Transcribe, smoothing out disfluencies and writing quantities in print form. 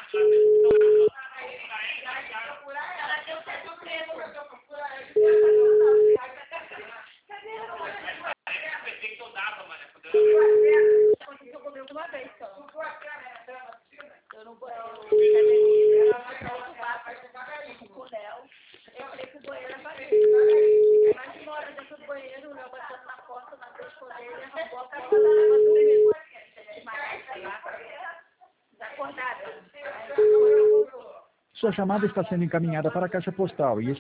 Sua chamada está sendo encaminhada para a caixa postal e